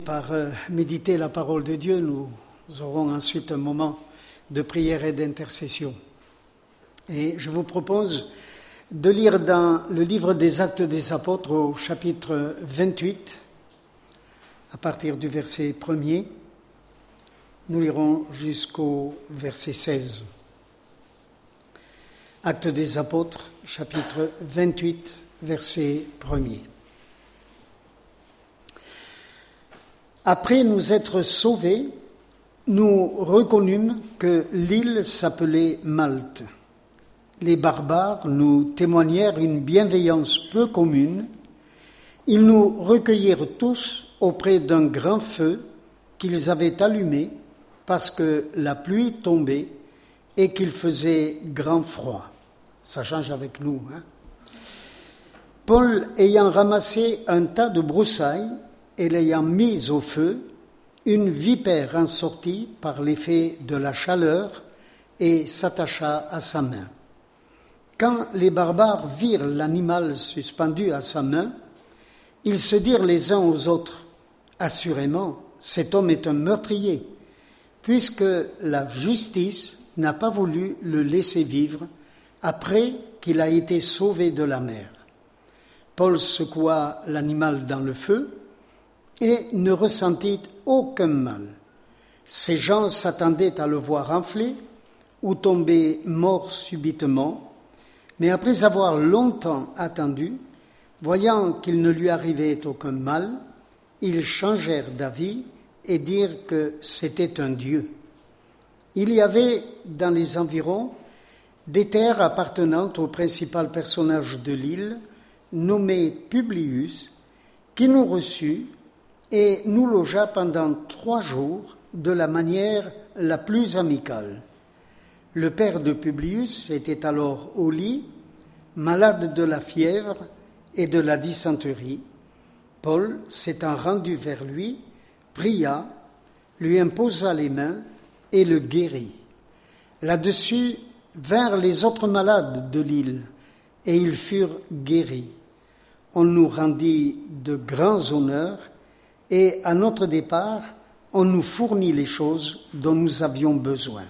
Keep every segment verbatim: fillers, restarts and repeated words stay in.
Par euh, méditer la parole de Dieu, nous aurons ensuite un moment de prière et d'intercession. Et je vous propose de lire dans le livre des Actes des Apôtres au chapitre vingt-huit, à partir du verset premier. Nous lirons jusqu'au verset seize. Actes des Apôtres, chapitre vingt-huit, verset premier. Après nous être sauvés, nous reconnûmes que l'île s'appelait Malte. Les barbares nous témoignèrent une bienveillance peu commune. Ils nous recueillirent tous auprès d'un grand feu qu'ils avaient allumé parce que la pluie tombait et qu'il faisait grand froid. Ça change avec nous, hein? Paul, ayant ramassé un tas de broussailles et l'ayant mise au feu, une vipère en sortit par l'effet de la chaleur et s'attacha à sa main. Quand les barbares virent l'animal suspendu à sa main, ils se dirent les uns aux autres, « Assurément, cet homme est un meurtrier, puisque la justice n'a pas voulu le laisser vivre après qu'il a été sauvé de la mer. » Paul secoua l'animal dans le feu et ne ressentit aucun mal. Ces gens s'attendaient à le voir enfler ou tomber mort subitement, mais après avoir longtemps attendu, voyant qu'il ne lui arrivait aucun mal, ils changèrent d'avis et dirent que c'était un dieu. Il y avait dans les environs des terres appartenant au principal personnage de l'île, nommé Publius, qui nous reçut et nous logea pendant trois jours de la manière la plus amicale. Le père de Publius était alors au lit, malade de la fièvre et de la dysenterie. Paul, s'étant rendu vers lui, pria, lui imposa les mains et le guérit. Là-dessus vinrent les autres malades de l'île et ils furent guéris. On nous rendit de grands honneurs et à notre départ, on nous fournit les choses dont nous avions besoin.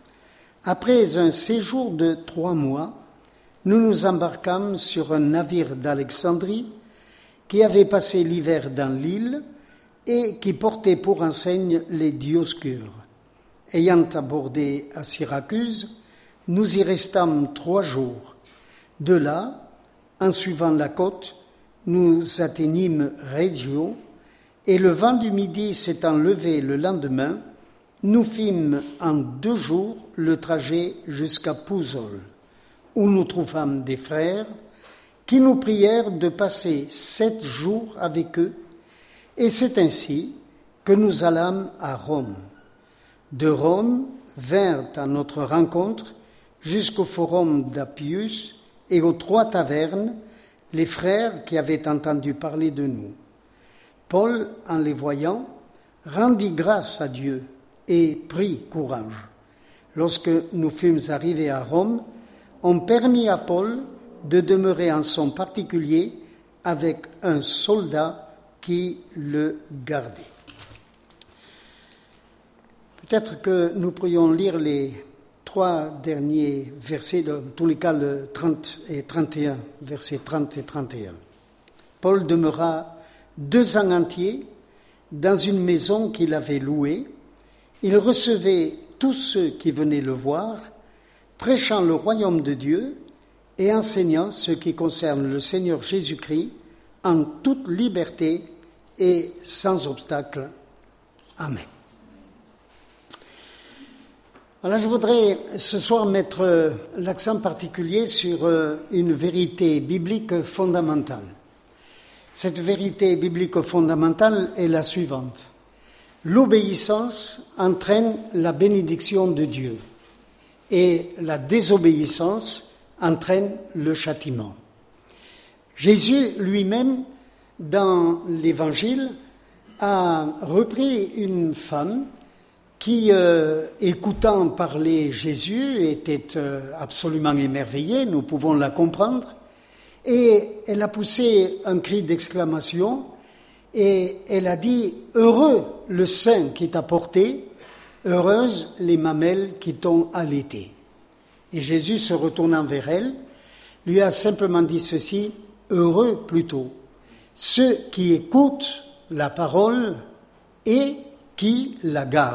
Après un séjour de trois mois, nous nous embarquâmes sur un navire d'Alexandrie qui avait passé l'hiver dans l'île et qui portait pour enseigne les Dioscures. Ayant abordé à Syracuse, nous y restâmes trois jours. De là, en suivant la côte, nous atteignîmes Reggio, et le vent du midi s'étant levé le lendemain, nous fîmes en deux jours le trajet jusqu'à Pouzole, où nous trouvâmes des frères qui nous prièrent de passer sept jours avec eux, et c'est ainsi que nous allâmes à Rome. De Rome vinrent à notre rencontre jusqu'au forum d'Appius et aux trois tavernes les frères qui avaient entendu parler de nous. Paul, en les voyant, rendit grâce à Dieu et prit courage. Lorsque nous fûmes arrivés à Rome, on permit à Paul de demeurer en son particulier avec un soldat qui le gardait. Peut-être que nous pourrions lire les trois derniers versets, dans tous les cas le trente et trente et un, versets trente et trente et un. Paul demeura deux ans entiers dans une maison qu'il avait louée. Il recevait tous ceux qui venaient le voir, prêchant le royaume de Dieu et enseignant ce qui concerne le Seigneur Jésus-Christ en toute liberté et sans obstacle. Amen. Alors, je voudrais ce soir mettre l'accent particulier sur une vérité biblique fondamentale. Cette vérité biblique fondamentale est la suivante. L'obéissance entraîne la bénédiction de Dieu et la désobéissance entraîne le châtiment. Jésus lui-même, dans l'Évangile, a repris une femme qui, euh, écoutant parler Jésus, était euh, absolument émerveillée, nous pouvons la comprendre, et elle a poussé un cri d'exclamation et elle a dit « Heureux le sein qui t'a porté, heureuses les mamelles qui t'ont allaité. » Et Jésus, se retournant vers elle, lui a simplement dit ceci, « Heureux plutôt, ceux qui écoutent la parole et qui la gardent. »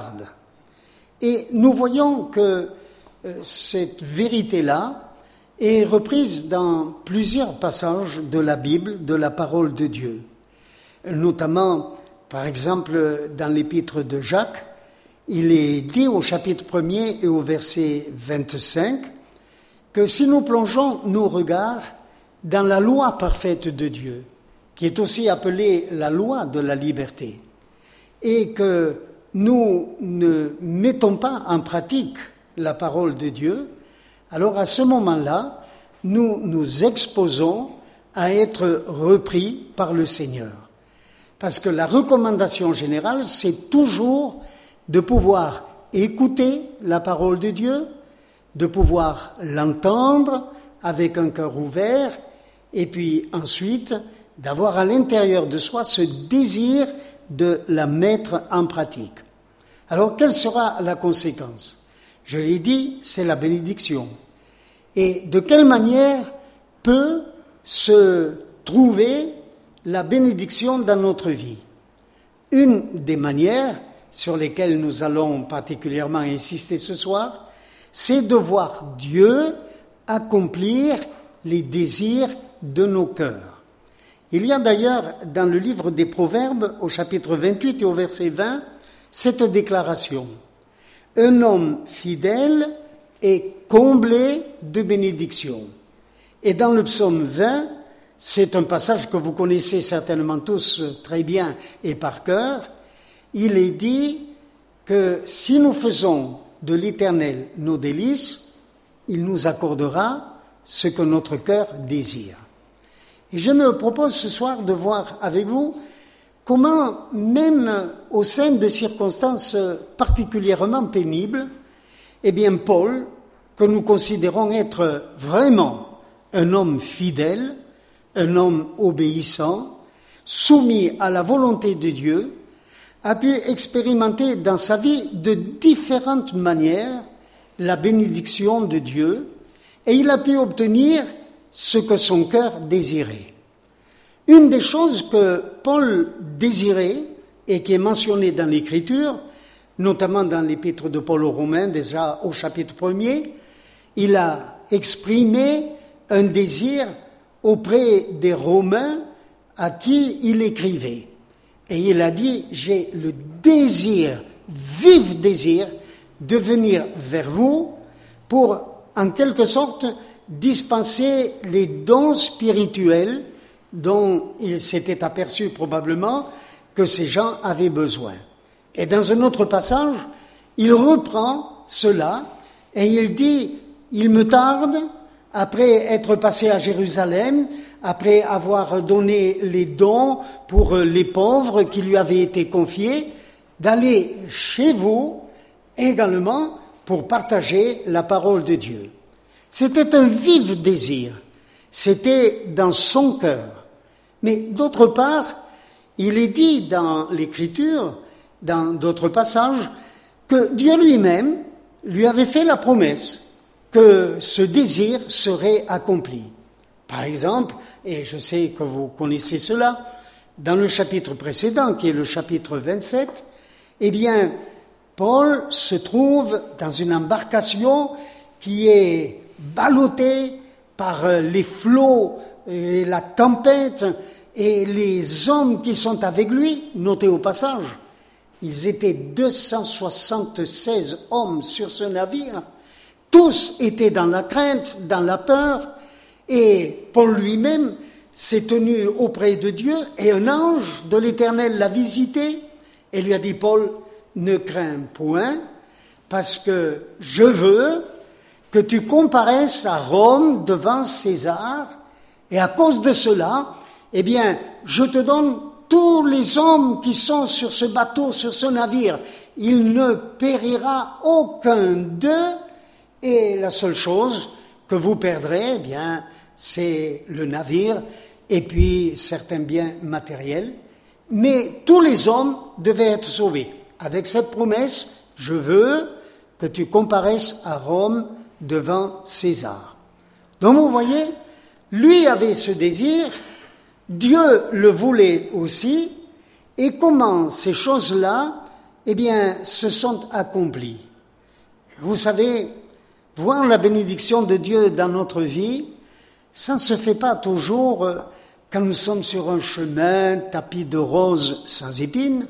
Et nous voyons que euh, cette vérité-là est reprise dans plusieurs passages de la Bible, de la parole de Dieu. Notamment, par exemple, dans l'épître de Jacques, il est dit au chapitre premier et au verset vingt-cinq que si nous plongeons nos regards dans la loi parfaite de Dieu, qui est aussi appelée la loi de la liberté, et que nous ne mettons pas en pratique la parole de Dieu, alors à ce moment-là, nous nous exposons à être repris par le Seigneur. Parce que la recommandation générale, c'est toujours de pouvoir écouter la parole de Dieu, de pouvoir l'entendre avec un cœur ouvert, et puis ensuite d'avoir à l'intérieur de soi ce désir de la mettre en pratique. Alors, quelle sera la conséquence? Je l'ai dit, c'est la bénédiction. Et de quelle manière peut se trouver la bénédiction dans notre vie? Une des manières sur lesquelles nous allons particulièrement insister ce soir, c'est de voir Dieu accomplir les désirs de nos cœurs. Il y a d'ailleurs dans le livre des Proverbes, au chapitre vingt-huit et au verset vingt, cette déclaration. Un homme fidèle est comblé de bénédictions. Et dans le psaume vingt, c'est un passage que vous connaissez certainement tous très bien et par cœur, il est dit que si nous faisons de l'Éternel nos délices, il nous accordera ce que notre cœur désire. Et je me propose ce soir de voir avec vous comment, même au sein de circonstances particulièrement pénibles, eh bien Paul, que nous considérons être vraiment un homme fidèle, un homme obéissant, soumis à la volonté de Dieu, a pu expérimenter dans sa vie de différentes manières la bénédiction de Dieu, et il a pu obtenir ce que son cœur désirait. Une des choses que Paul désirait, et qui est mentionnée dans l'Écriture, notamment dans l'épître de Paul aux Romains, déjà au chapitre premier, il a exprimé un désir auprès des Romains à qui il écrivait. Et il a dit, j'ai le désir, vif désir, de venir vers vous pour, en quelque sorte, dispenser les dons spirituels dont il s'était aperçu probablement que ces gens avaient besoin. Et dans un autre passage, il reprend cela et il dit, il me tarde, après être passé à Jérusalem, après avoir donné les dons pour les pauvres qui lui avaient été confiés, d'aller chez vous également pour partager la parole de Dieu. C'était un vif désir, c'était dans son cœur. Mais d'autre part, il est dit dans l'Écriture, dans d'autres passages, que Dieu lui-même lui avait fait la promesse que ce désir serait accompli. Par exemple, et je sais que vous connaissez cela, dans le chapitre précédent, qui est le chapitre vingt-sept, eh bien, Paul se trouve dans une embarcation qui est ballottée par les flots et la tempête, et les hommes qui sont avec lui, notez au passage, ils étaient deux cent soixante-seize hommes sur ce navire, tous étaient dans la crainte, dans la peur, et Paul lui-même s'est tenu auprès de Dieu, et un ange de l'Éternel l'a visité, et lui a dit, Paul, ne crains point, parce que je veux que tu comparaisses à Rome devant César, et à cause de cela, eh bien, je te donne tous les hommes qui sont sur ce bateau, sur ce navire. Il ne périra aucun d'eux, et la seule chose que vous perdrez, eh bien, c'est le navire et puis certains biens matériels. mais tous les hommes devaient être sauvés. Avec cette promesse, je veux que tu comparaisses à Rome devant César. Donc vous voyez, lui avait ce désir, Dieu le voulait aussi, et comment ces choses-là, eh bien, se sont accomplies. Vous savez, voir la bénédiction de Dieu dans notre vie, ça ne se fait pas toujours quand nous sommes sur un chemin tapis de roses sans épines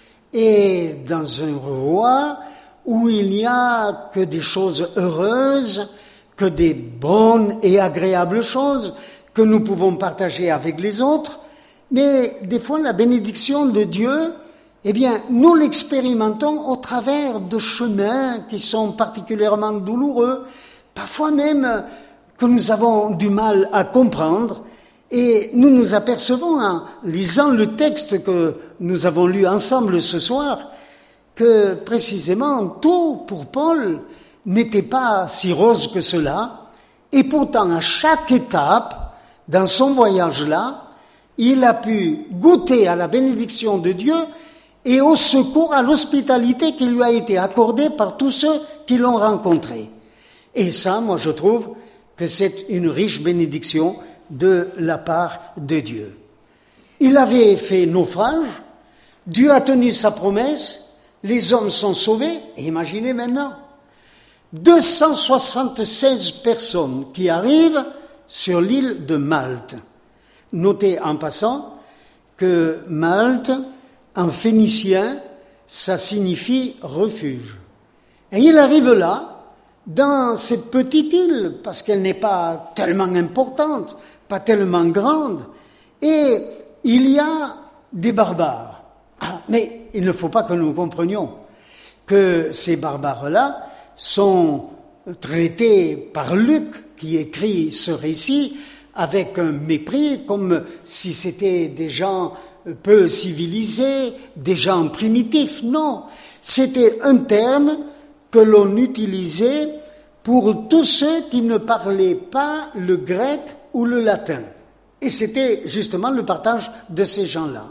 et dans un roi où il n'y a que des choses heureuses, que des bonnes et agréables choses que nous pouvons partager avec les autres. Mais des fois, la bénédiction de Dieu, eh bien, nous l'expérimentons au travers de chemins qui sont particulièrement douloureux, parfois même que nous avons du mal à comprendre. Et nous nous apercevons, en lisant le texte que nous avons lu ensemble ce soir, que précisément tout pour Paul n'était pas si rose que cela, et pourtant à chaque étape, dans son voyage-là, il a pu goûter à la bénédiction de Dieu et au secours, à l'hospitalité qui lui a été accordée par tous ceux qui l'ont rencontré. Et ça, moi je trouve que c'est une riche bénédiction de la part de Dieu. Il avait fait naufrage, Dieu a tenu sa promesse, les hommes sont sauvés, et imaginez maintenant, deux cent soixante-seize personnes qui arrivent sur l'île de Malte. Notez en passant que Malte, en phénicien, ça signifie refuge. Et il arrive là, dans cette petite île, parce qu'elle n'est pas tellement importante, pas tellement grande, et il y a des barbares. Ah, mais il ne faut pas que nous comprenions que ces barbares-là sont traités par Luc, qui écrit ce récit, avec un mépris, comme si c'était des gens peu civilisés, des gens primitifs. Non, c'était un terme que l'on utilisait pour tous ceux qui ne parlaient pas le grec ou le latin. Et c'était justement le partage de ces gens-là.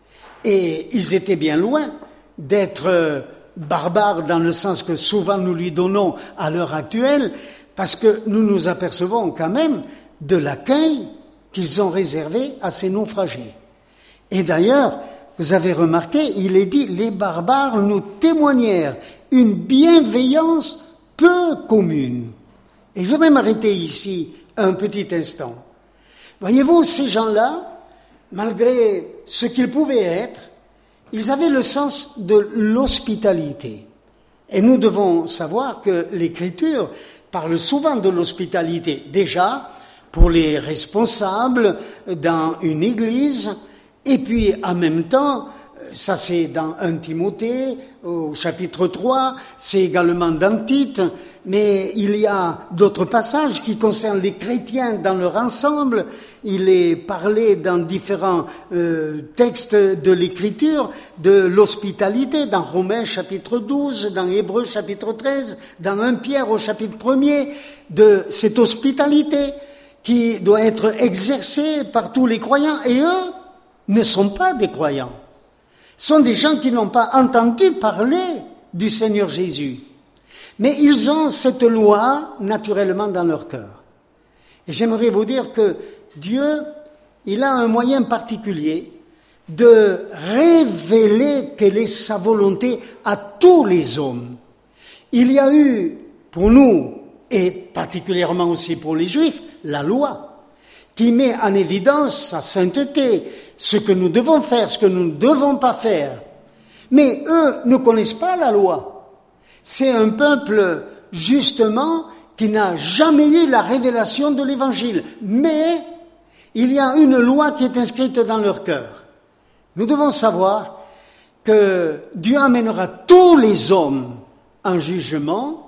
Et ils étaient bien loin d'être barbares dans le sens que souvent nous lui donnons à l'heure actuelle, parce que nous nous apercevons quand même de l'accueil qu'ils ont réservé à ces naufragés. Et d'ailleurs, vous avez remarqué, il est dit, les barbares nous témoignèrent une bienveillance peu commune. Et je voudrais m'arrêter ici un petit instant. Voyez-vous, ces gens-là, malgré ce qu'ils pouvaient être, ils avaient le sens de l'hospitalité. Et nous devons savoir que l'Écriture parle souvent de l'hospitalité. Déjà, pour les responsables dans une église, et puis en même temps, ça c'est dans Premier Timothée, au chapitre trois, c'est également dans Tite, mais il y a d'autres passages qui concernent les chrétiens dans leur ensemble. Il est parlé dans différents euh, textes de l'Écriture de l'hospitalité, dans Romains chapitre douze, dans Hébreux chapitre treize, dans Premier Pierre au chapitre premier, de cette hospitalité qui doit être exercée par tous les croyants. Et eux ne sont pas des croyants. Ce sont des gens qui n'ont pas entendu parler du Seigneur Jésus. Mais ils ont cette loi naturellement dans leur cœur. Et j'aimerais vous dire que Dieu, il a un moyen particulier de révéler quelle est sa volonté à tous les hommes. Il y a eu, pour nous, et particulièrement aussi pour les Juifs, la loi, qui met en évidence sa sainteté, ce que nous devons faire, ce que nous ne devons pas faire. Mais eux ne connaissent pas la loi. C'est un peuple, justement, qui n'a jamais eu la révélation de l'Évangile. Mais il y a une loi qui est inscrite dans leur cœur. Nous devons savoir que Dieu amènera tous les hommes en jugement,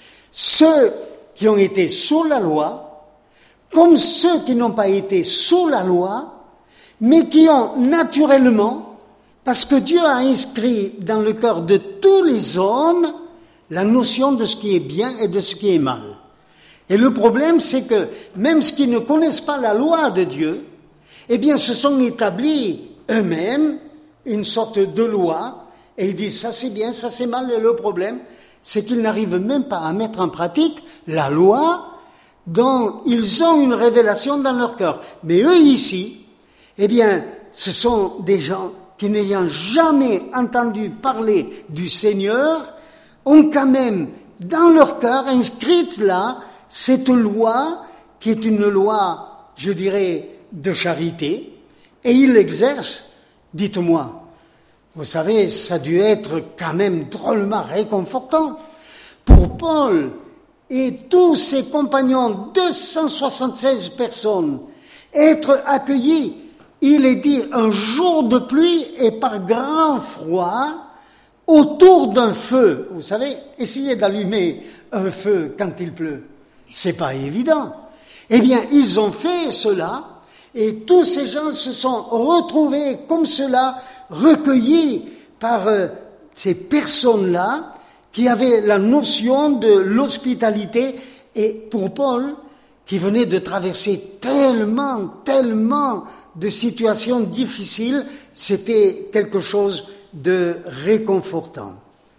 ceux qui ont été sous la loi, comme ceux qui n'ont pas été sous la loi, mais qui ont naturellement, parce que Dieu a inscrit dans le cœur de tous les hommes la notion de ce qui est bien et de ce qui est mal. Et le problème, c'est que même ceux qui ne connaissent pas la loi de Dieu, eh bien, se sont établis eux-mêmes une sorte de loi, et ils disent ça c'est bien, ça c'est mal, et le problème, c'est qu'ils n'arrivent même pas à mettre en pratique la loi dont ils ont une révélation dans leur cœur. Mais eux ici, eh bien, ce sont des gens qui n'ayant jamais entendu parler du Seigneur, ont quand même dans leur cœur inscrite là cette loi qui est une loi, je dirais, de charité, et ils l'exercent. Dites-moi, vous savez, ça a dû être quand même drôlement réconfortant pour Paul et tous ses compagnons, deux cent soixante-seize personnes, être accueillis, il est dit, un jour de pluie et par grand froid, autour d'un feu. Vous savez, essayez d'allumer un feu quand il pleut. C'est pas évident. Eh bien, ils ont fait cela, et tous ces gens se sont retrouvés comme cela, recueillis par euh, ces personnes-là, qui avaient la notion de l'hospitalité, et pour Paul, qui venait de traverser tellement, tellement de situations difficiles, c'était quelque chose de réconfortant.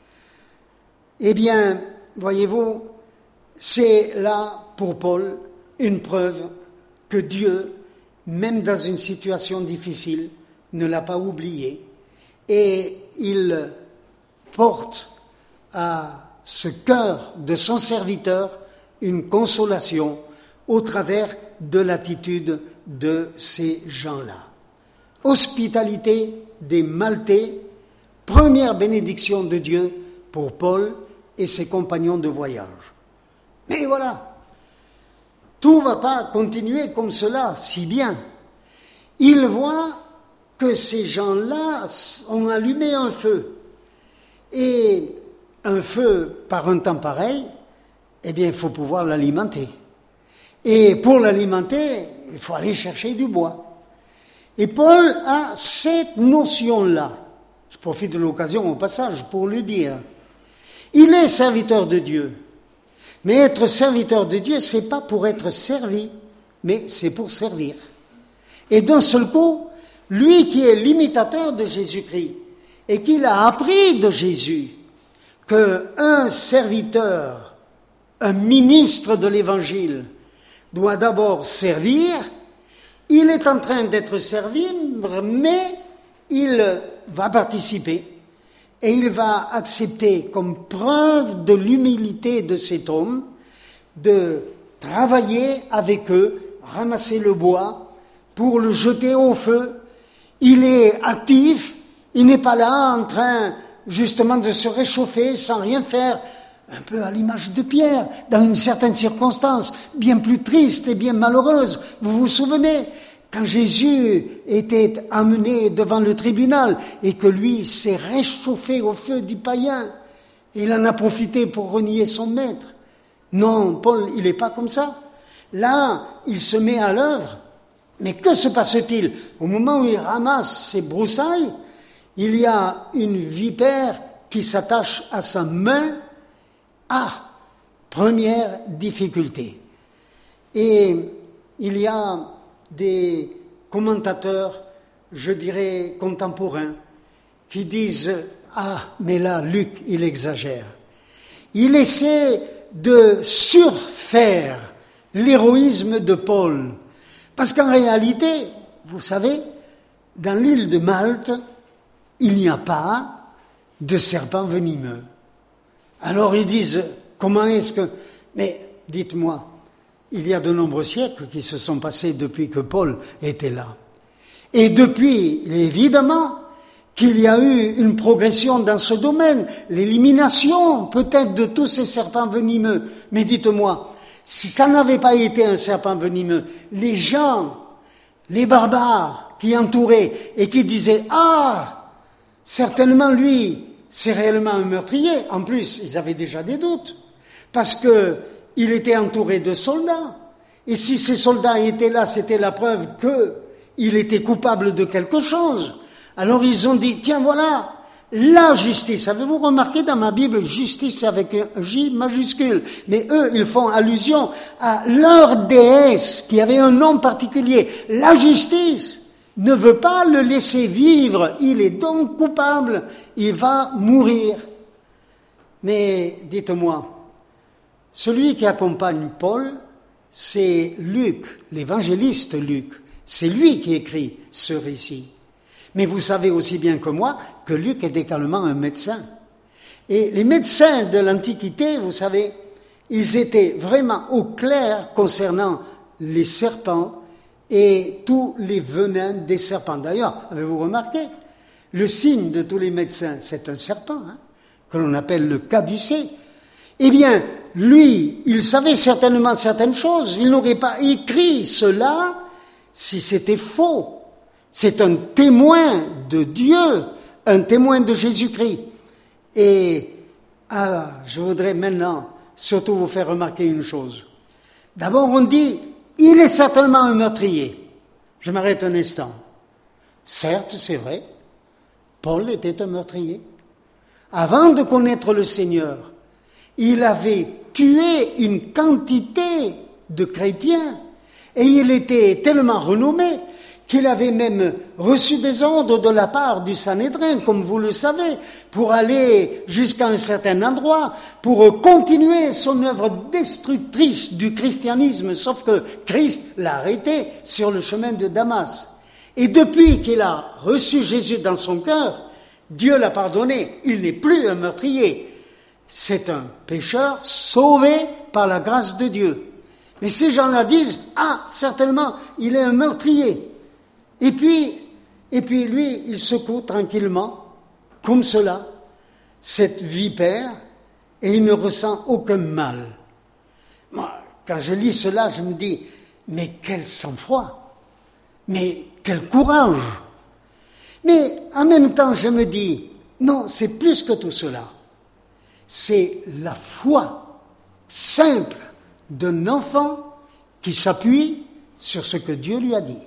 Eh bien, voyez-vous, c'est là, pour Paul, une preuve que Dieu, même dans une situation difficile, ne l'a pas oublié, et il porte à ce cœur de son serviteur une consolation au travers de l'attitude de ces gens-là. Hospitalité des Maltais, première bénédiction de Dieu pour Paul et ses compagnons de voyage. Mais voilà, tout ne va pas continuer comme cela, si bien. Il voit que ces gens-là ont allumé un feu. Et un feu, par un temps pareil, eh bien, il faut pouvoir l'alimenter. Et pour l'alimenter, il faut aller chercher du bois. Et Paul a cette notion-là. Je profite de l'occasion au passage pour le dire. Il est serviteur de Dieu. Mais être serviteur de Dieu, c'est pas pour être servi, mais c'est pour servir. Et d'un seul coup, lui qui est l'imitateur de Jésus-Christ et qu'il a appris de Jésus qu'un serviteur, un ministre de l'Évangile, doit d'abord servir, il est en train d'être servi, mais il va participer et il va accepter comme preuve de l'humilité de cet homme de travailler avec eux, ramasser le bois pour le jeter au feu. Il est actif, il n'est pas là en train justement de se réchauffer sans rien faire, un peu à l'image de Pierre, dans une certaine circonstance, bien plus triste et bien malheureuse. Vous vous souvenez, quand Jésus était amené devant le tribunal et que lui s'est réchauffé au feu du païen, il en a profité pour renier son maître. Non, Paul, il n'est pas comme ça. Là, il se met à l'œuvre. Mais que se passe-t-il? Au moment où il ramasse ses broussailles, il y a une vipère qui s'attache à sa main. Ah, première difficulté. Et il y a des commentateurs, je dirais contemporains, qui disent « Ah, mais là, Luc, il exagère. Il essaie de surfaire l'héroïsme de Paul. Parce qu'en réalité, vous savez, dans l'île de Malte, il n'y a pas de serpents venimeux. Alors ils disent, comment est-ce que... Mais dites-moi, il y a de nombreux siècles qui se sont passés depuis que Paul était là. Et depuis, évidemment, qu'il y a eu une progression dans ce domaine, l'élimination peut-être de tous ces serpents venimeux. Mais dites-moi, si ça n'avait pas été un serpent venimeux, les gens, les barbares qui entouraient et qui disaient « Ah, certainement lui, c'est réellement un meurtrier », en plus, ils avaient déjà des doutes, parce que il était entouré de soldats. Et si ces soldats étaient là, c'était la preuve qu'il était coupable de quelque chose. Alors ils ont dit, tiens voilà, la justice. Avez-vous remarqué dans ma Bible, justice avec un J majuscule? Mais eux, ils font allusion à leur déesse qui avait un nom particulier, la justice. ne veut pas le laisser vivre. Il est donc coupable. Il va mourir. Mais dites-moi, celui qui accompagne Paul, c'est Luc, l'évangéliste Luc. C'est lui qui écrit ce récit. Mais vous savez aussi bien que moi que Luc est également un médecin. Et les médecins de l'Antiquité, vous savez, ils étaient vraiment au clair concernant les serpents et tous les venins des serpents. D'ailleurs, avez-vous remarqué, le signe de tous les médecins, c'est un serpent, hein, que l'on appelle le caducée. Eh bien, lui, il savait certainement certaines choses. Il n'aurait pas écrit cela si c'était faux. C'est un témoin de Dieu, un témoin de Jésus-Christ. Et ah, je voudrais maintenant surtout vous faire remarquer une chose. D'abord, on dit, il est certainement un meurtrier. Je m'arrête un instant. Certes, c'est vrai, Paul était un meurtrier. Avant de connaître le Seigneur, il avait tué une quantité de chrétiens et il était tellement renommé qu'il avait même reçu des ordres de la part du Sanhédrin, comme vous le savez, pour aller jusqu'à un certain endroit, pour continuer son œuvre destructrice du christianisme, sauf que Christ l'a arrêté sur le chemin de Damas. Et depuis qu'il a reçu Jésus dans son cœur, Dieu l'a pardonné. Il n'est plus un meurtrier. C'est un pécheur sauvé par la grâce de Dieu. Mais ces gens-là disent, ah, certainement, il est un meurtrier. Et puis, et puis lui, il secoue tranquillement, comme cela, cette vipère, et il ne ressent aucun mal. Moi, quand je lis cela, je me dis, mais quel sang-froid, mais quel courage. Mais en même temps, je me dis, non, c'est plus que tout cela. C'est la foi simple d'un enfant qui s'appuie sur ce que Dieu lui a dit.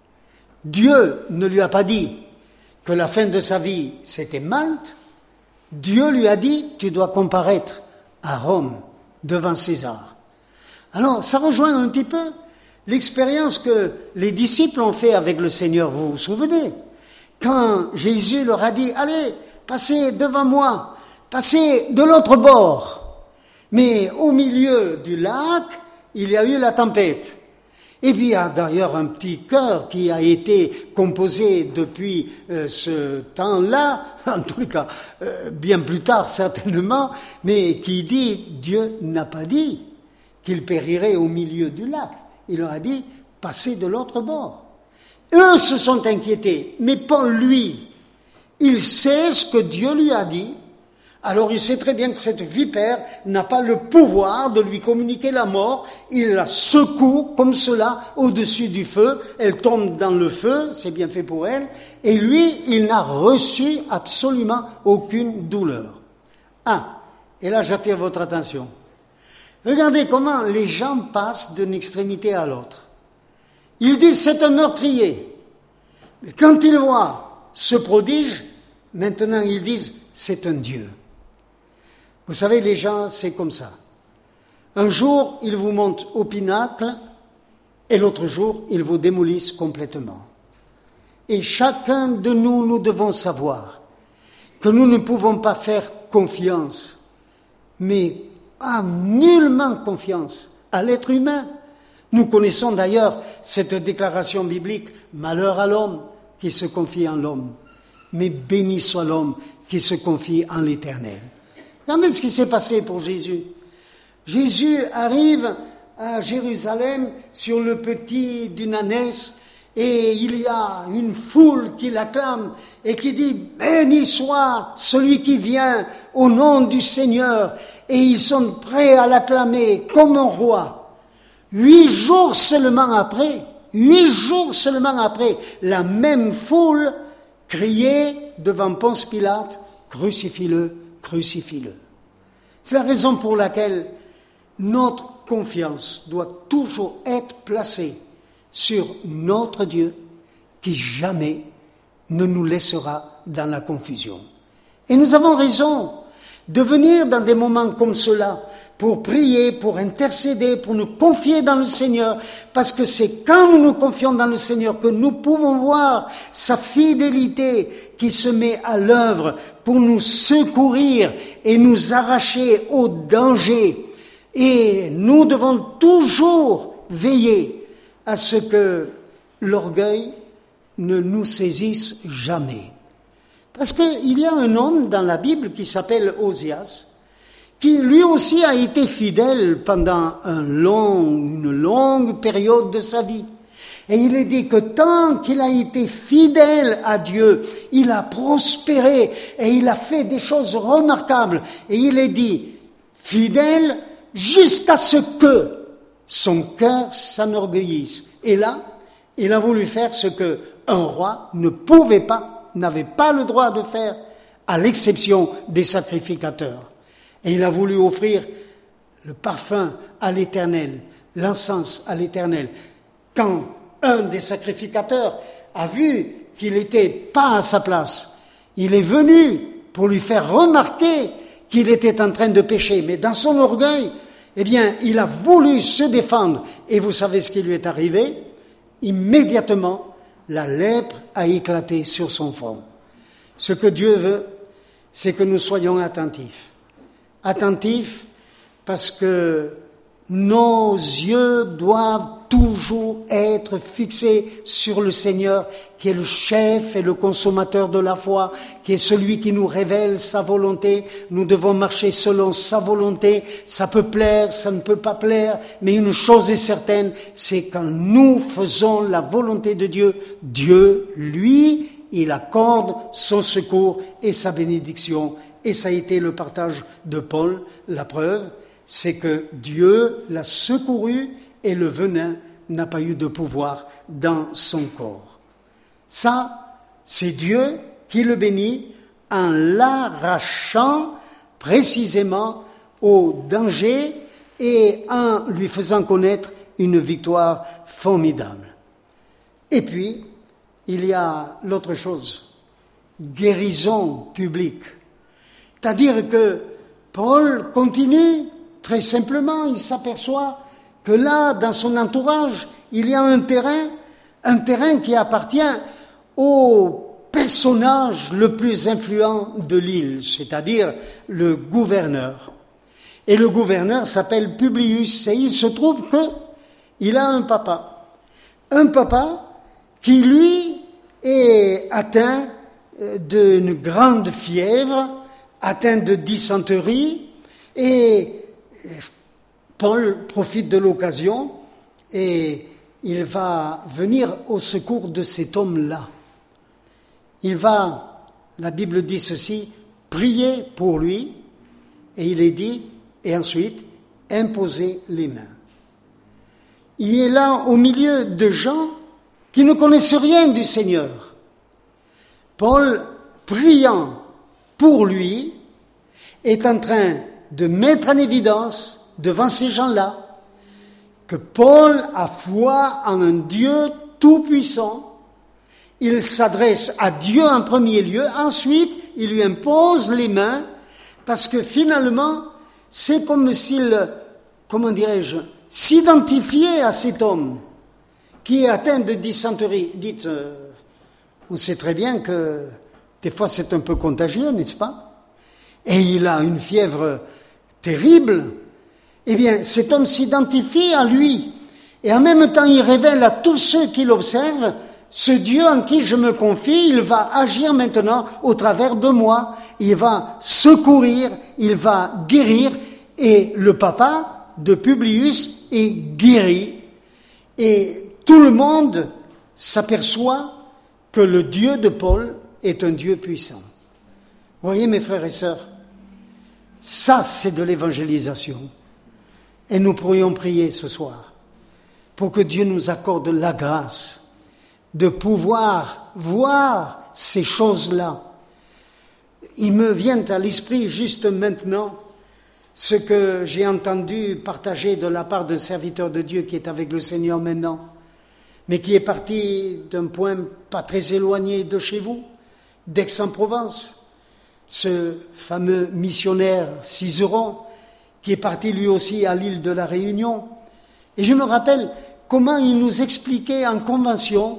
Dieu ne lui a pas dit que la fin de sa vie, c'était Malte. Dieu lui a dit, tu dois comparaître à Rome, devant César. Alors, ça rejoint un petit peu l'expérience que les disciples ont fait avec le Seigneur, vous vous souvenez? Quand Jésus leur a dit, allez, passez devant moi, passez de l'autre bord. Mais au milieu du lac, il y a eu la tempête. Et puis il y a d'ailleurs un petit chœur qui a été composé depuis euh, ce temps-là, en tout cas euh, bien plus tard certainement, mais qui dit, Dieu n'a pas dit qu'il périrait au milieu du lac. Il leur a dit, passez de l'autre bord. Eux se sont inquiétés, mais Paul, lui, il sait ce que Dieu lui a dit. Alors il sait très bien que cette vipère n'a pas le pouvoir de lui communiquer la mort. Il la secoue comme cela au-dessus du feu. Elle tombe dans le feu, c'est bien fait pour elle. Et lui, il n'a reçu absolument aucune douleur. Ah, et là j'attire votre attention. Regardez comment les gens passent d'une extrémité à l'autre. Ils disent c'est un meurtrier. Mais quand ils voient ce prodige, maintenant ils disent c'est un Dieu. Vous savez, les gens, c'est comme ça. Un jour, ils vous montent au pinacle et l'autre jour, ils vous démolissent complètement. Et chacun de nous, nous devons savoir que nous ne pouvons pas faire confiance, mais ah, nullement confiance à l'être humain. Nous connaissons d'ailleurs cette déclaration biblique, « Malheur à l'homme qui se confie en l'homme, mais béni soit l'homme qui se confie en l'Éternel. » Regardez ce qui s'est passé pour Jésus. Jésus arrive à Jérusalem sur le petit d'une ânesse et il y a une foule qui l'acclame et qui dit « Béni soit celui qui vient au nom du Seigneur » et ils sont prêts à l'acclamer comme un roi. Huit jours seulement après, huit jours seulement après, la même foule criait devant Ponce Pilate « Crucifie-le ». Crucifie-le. C'est la raison pour laquelle notre confiance doit toujours être placée sur notre Dieu qui jamais ne nous laissera dans la confusion. Et nous avons raison de venir dans des moments comme cela pour prier, pour intercéder, pour nous confier dans le Seigneur, parce que c'est quand nous nous confions dans le Seigneur que nous pouvons voir sa fidélité qui se met à l'œuvre pour nous secourir et nous arracher au danger. Et nous devons toujours veiller à ce que l'orgueil ne nous saisisse jamais. Parce qu'il y a un homme dans la Bible qui s'appelle Osias, qui lui aussi a été fidèle pendant un long, une longue période de sa vie. Et il est dit que tant qu'il a été fidèle à Dieu, il a prospéré et il a fait des choses remarquables. Et il est dit, fidèle jusqu'à ce que son cœur s'enorgueillisse. Et là, il a voulu faire ce que un roi ne pouvait pas, n'avait pas le droit de faire, à l'exception des sacrificateurs. Et il a voulu offrir le parfum à l'Éternel, l'encens à l'Éternel. Quand un des sacrificateurs a vu qu'il n'était pas à sa place, il est venu pour lui faire remarquer qu'il était en train de pécher. Mais dans son orgueil, eh bien, il a voulu se défendre. Et vous savez ce qui lui est arrivé? Immédiatement, la lèpre a éclaté sur son front. Ce que Dieu veut, c'est que nous soyons attentifs. Attentifs parce que nos yeux doivent toujours être fixés sur le Seigneur, qui est le chef et le consommateur de la foi, qui est celui qui nous révèle sa volonté. Nous devons marcher selon sa volonté. Ça peut plaire, ça ne peut pas plaire, mais une chose est certaine, c'est quand nous faisons la volonté de Dieu, Dieu, lui, il accorde son secours et sa bénédiction. Et ça a été le partage de Paul. La preuve, c'est que Dieu l'a secouru et le venin n'a pas eu de pouvoir dans son corps. Ça, c'est Dieu qui le bénit en l'arrachant précisément au danger et en lui faisant connaître une victoire formidable. Et puis, il y a l'autre chose, guérison publique. C'est-à-dire que Paul continue, très simplement, il s'aperçoit que là, dans son entourage, il y a un terrain, un terrain qui appartient au personnage le plus influent de l'île, c'est-à-dire le gouverneur. Et le gouverneur s'appelle Publius, et il se trouve qu'il a un papa. Un papa qui, lui, est atteint d'une grande fièvre, atteint de dysenterie, et Paul profite de l'occasion et il va venir au secours de cet homme-là. Il va, la Bible dit ceci, prier pour lui, et il est dit, et ensuite, imposer les mains. Il est là au milieu de gens qui ne connaissent rien du Seigneur. Paul, priant pour lui, est en train de mettre en évidence devant ces gens-là que Paul a foi en un Dieu tout-puissant. Il s'adresse à Dieu en premier lieu, ensuite il lui impose les mains, parce que finalement c'est comme s'il, comment dirais-je, s'identifiait à cet homme qui est atteint de dysenterie. Dites, euh, on sait très bien que des fois c'est un peu contagieux, n'est-ce pas? Et il a une fièvre terrible. Eh bien, cet homme s'identifie à lui. Et en même temps, il révèle à tous ceux qui l'observent, ce Dieu en qui je me confie, il va agir maintenant au travers de moi. Il va secourir, il va guérir. Et le papa de Publius est guéri. Et tout le monde s'aperçoit que le Dieu de Paul est un Dieu puissant. Vous voyez, mes frères et sœurs, ça, c'est de l'évangélisation. Et nous pourrions prier ce soir pour que Dieu nous accorde la grâce de pouvoir voir ces choses-là. Il me vient à l'esprit juste maintenant ce que j'ai entendu partager de la part d'un serviteur de Dieu qui est avec le Seigneur maintenant, mais qui est parti d'un point pas très éloigné de chez vous, d'Aix-en-Provence. Ce fameux missionnaire Cizeron qui est parti lui aussi à l'île de la Réunion. Et je me rappelle comment il nous expliquait en convention,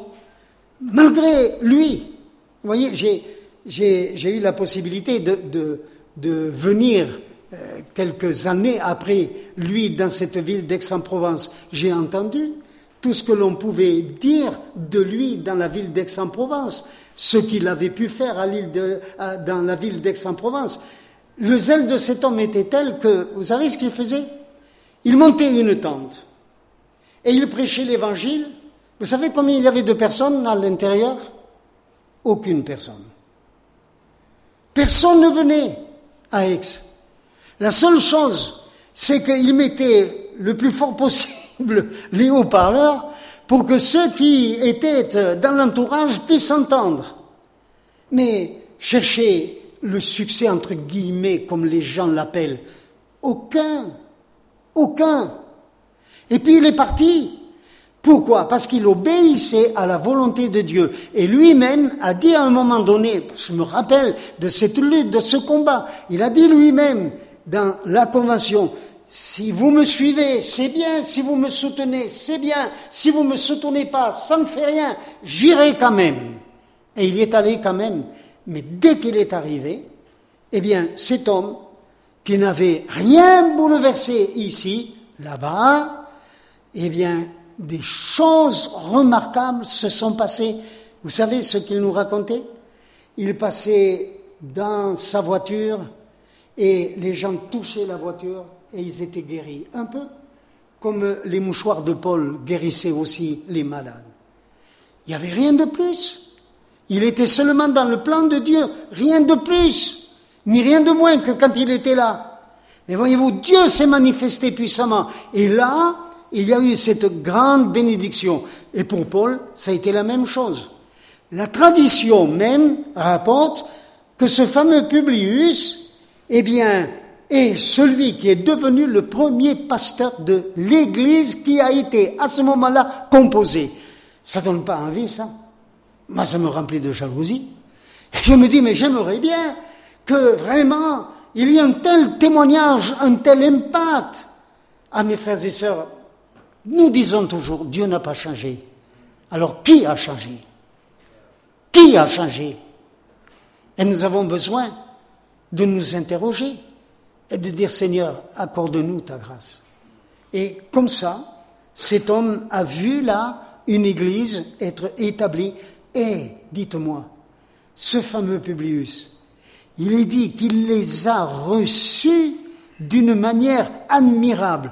malgré lui. Vous voyez, j'ai, j'ai, j'ai eu la possibilité de, de, de venir euh, quelques années après lui dans cette ville d'Aix-en-Provence. J'ai entendu tout ce que l'on pouvait dire de lui dans la ville d'Aix-en-Provence, ce qu'il avait pu faire à l'île de, à, dans la ville d'Aix-en-Provence. Le zèle de cet homme était tel que, vous savez ce qu'il faisait? Il montait une tente et il prêchait l'évangile. Vous savez combien il y avait de personnes à l'intérieur? Aucune personne. Personne ne venait à Aix. La seule chose, c'est qu'il mettait le plus fort possible les haut-parleurs pour que ceux qui étaient dans l'entourage puissent entendre. Mais chercher le succès, entre guillemets, comme les gens l'appellent, aucun, aucun. Et puis il est parti. Pourquoi? Parce qu'il obéissait à la volonté de Dieu. Et lui-même a dit à un moment donné, je me rappelle de cette lutte, de ce combat, il a dit lui-même dans la convention, si vous me suivez, c'est bien, si vous me soutenez, c'est bien, si vous ne me soutenez pas, ça ne fait rien, j'irai quand même. Et il y est allé quand même. Mais dès qu'il est arrivé, eh bien, cet homme, qui n'avait rien bouleversé ici, là-bas, eh bien, des choses remarquables se sont passées. Vous savez ce qu'il nous racontait? Il passait dans sa voiture et les gens touchaient la voiture et ils étaient guéris. Un peu comme les mouchoirs de Paul guérissaient aussi les malades. Il n'y avait rien de plus. Il était seulement dans le plan de Dieu, rien de plus, ni rien de moins que quand il était là. Mais voyez-vous, Dieu s'est manifesté puissamment. Et là, il y a eu cette grande bénédiction. Et pour Paul, ça a été la même chose. La tradition même rapporte que ce fameux Publius, eh bien, est celui qui est devenu le premier pasteur de l'Église qui a été à ce moment-là composé. Ça ne donne pas envie, ça? Moi, ça me remplit de jalousie. Et je me dis, mais j'aimerais bien que vraiment il y ait un tel témoignage, un tel impact. Ah, mes frères et sœurs, nous disons toujours, Dieu n'a pas changé. Alors, qui a changé? Qui a changé? Et nous avons besoin de nous interroger et de dire, Seigneur, accorde-nous ta grâce. Et comme ça, cet homme a vu là une église être établie. Et, dites-moi, ce fameux Publius, il est dit qu'il les a reçus d'une manière admirable.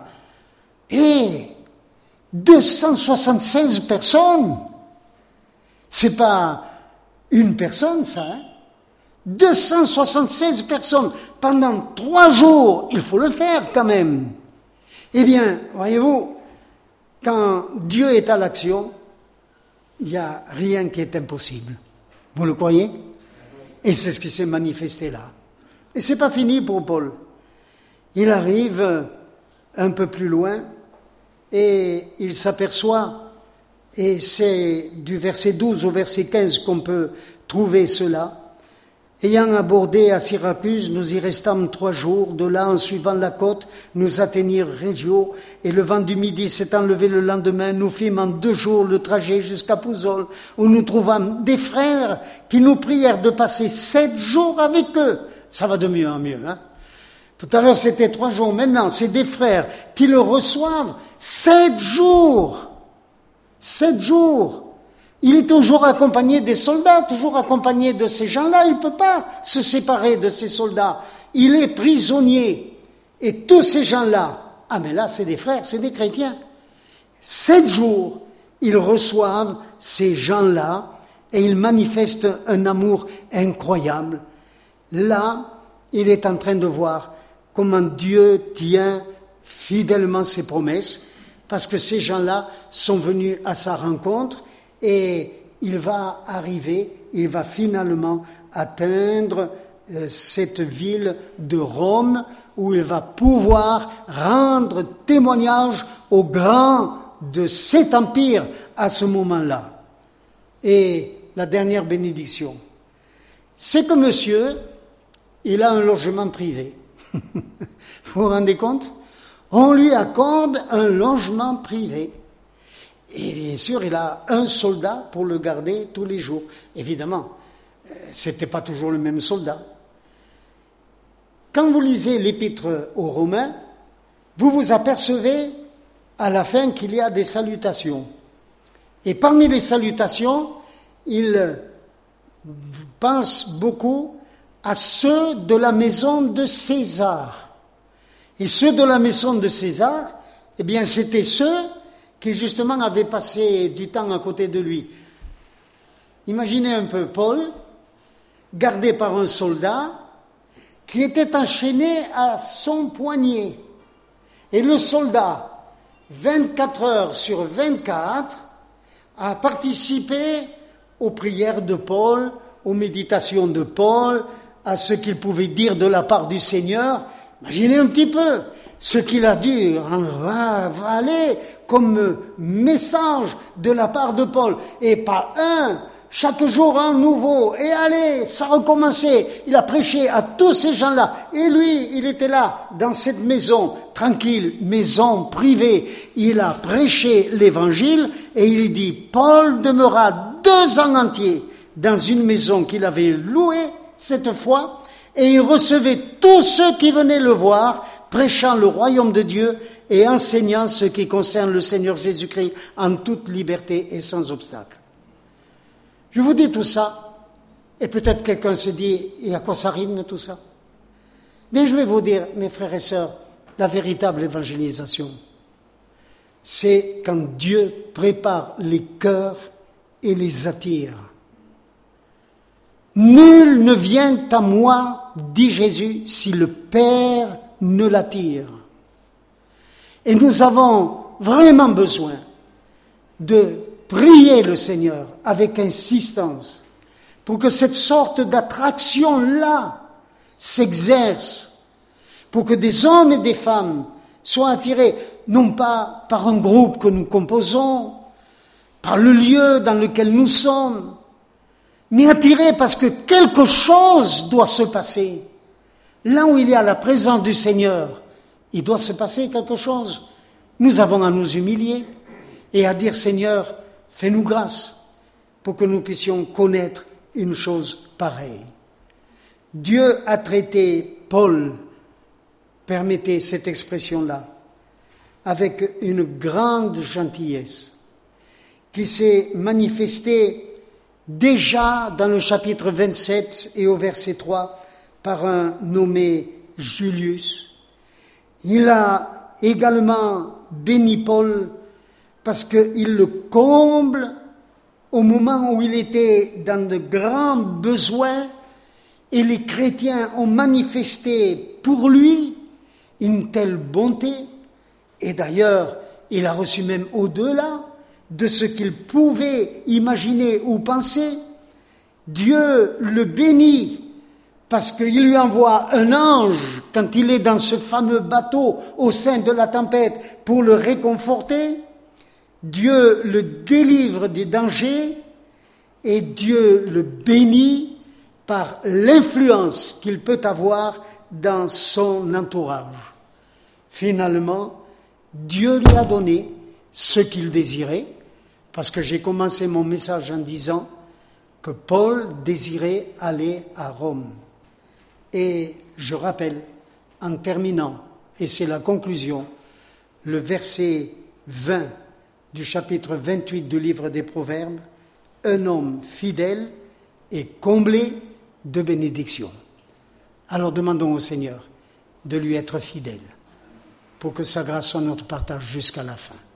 Et deux cent soixante-seize personnes, c'est pas une personne, ça, hein? deux cent soixante-seize personnes pendant trois jours, il faut le faire quand même. Eh bien, voyez-vous, quand Dieu est à l'action, il n'y a rien qui est impossible. Vous le croyez? Et c'est ce qui s'est manifesté là. Et c'est pas fini pour Paul. Il arrive un peu plus loin et il s'aperçoit, et c'est du verset douze au verset quinze qu'on peut trouver cela. Ayant abordé à Syracuse, nous y restâmes trois jours. De là, en suivant la côte, nous atteignirent Régio. Et le vent du midi s'étant levé le lendemain, nous fîmes en deux jours le trajet jusqu'à Pouzol, où nous trouvâmes des frères qui nous prièrent de passer sept jours avec eux. Ça va de mieux en mieux, hein. Tout à l'heure, c'était trois jours. Maintenant, c'est des frères qui le reçoivent sept jours. Sept jours. Il est toujours accompagné des soldats, toujours accompagné de ces gens-là. Il ne peut pas se séparer de ces soldats. Il est prisonnier. Et tous ces gens-là, ah mais là, c'est des frères, c'est des chrétiens. Sept jours, ils reçoivent ces gens-là et ils manifestent un amour incroyable. Là, il est en train de voir comment Dieu tient fidèlement ses promesses, parce que ces gens-là sont venus à sa rencontre. Et il va arriver, il va finalement atteindre euh, cette ville de Rome où il va pouvoir rendre témoignage aux grands de cet empire à ce moment-là. Et la dernière bénédiction, c'est que monsieur, il a un logement privé. Vous vous rendez compte? On lui accorde un logement privé. Et bien sûr, il a un soldat pour le garder tous les jours. Évidemment, ce n'était pas toujours le même soldat. Quand vous lisez l'épître aux Romains, vous vous apercevez à la fin qu'il y a des salutations. Et parmi les salutations, il pense beaucoup à ceux de la maison de César. Et ceux de la maison de César, eh bien, c'était ceux qui justement avaient passé du temps à côté de lui. Imaginez un peu Paul, gardé par un soldat, qui était enchaîné à son poignet. Et le soldat, vingt-quatre heures sur vingt-quatre, a participé aux prières de Paul, aux méditations de Paul, à ce qu'il pouvait dire de la part du Seigneur. Imaginez un petit peu ce qu'il a dû avaler comme message de la part de Paul. Et pas un, chaque jour un nouveau. Et allez, ça recommençait. Il a prêché à tous ces gens-là. Et lui, il était là, dans cette maison, tranquille, maison privée. Il a prêché l'évangile et il dit, Paul demeura deux ans entiers dans une maison qu'il avait louée cette fois, et il recevait tous ceux qui venaient le voir, prêchant le royaume de Dieu et enseignant ce qui concerne le Seigneur Jésus-Christ en toute liberté et sans obstacle. Je vous dis tout ça, et peut-être quelqu'un se dit, et à quoi ça rime tout ça? Mais je vais vous dire, mes frères et sœurs, la véritable évangélisation, c'est quand Dieu prépare les cœurs et les attire. Nul ne vient à moi, dit Jésus, si le Père ne l'attire. Et nous avons vraiment besoin de prier le Seigneur avec insistance pour que cette sorte d'attraction-là s'exerce, pour que des hommes et des femmes soient attirés, non pas par un groupe que nous composons, par le lieu dans lequel nous sommes, mais attirés parce que quelque chose doit se passer. Là où il y a la présence du Seigneur, il doit se passer quelque chose. Nous avons à nous humilier et à dire, Seigneur, fais-nous grâce pour que nous puissions connaître une chose pareille. Dieu a traité Paul, permettez cette expression-là, avec une grande gentillesse qui s'est manifestée déjà dans le chapitre vingt-sept et au verset trois par un nommé Julius. Il a également béni Paul parce qu'il le comble au moment où il était dans de grands besoins et les chrétiens ont manifesté pour lui une telle bonté, et d'ailleurs il a reçu même au-delà de ce qu'il pouvait imaginer ou penser. Dieu le bénit parce qu'il lui envoie un ange quand il est dans ce fameux bateau au sein de la tempête pour le réconforter. Dieu le délivre du danger et Dieu le bénit par l'influence qu'il peut avoir dans son entourage. Finalement, Dieu lui a donné ce qu'il désirait, parce que j'ai commencé mon message en disant que Paul désirait aller à Rome. Et je rappelle, en terminant, et c'est la conclusion, le verset vingt du chapitre vingt-huit du livre des Proverbes, un homme fidèle est comblé de bénédictions. Alors demandons au Seigneur de lui être fidèle, pour que sa grâce soit notre partage jusqu'à la fin.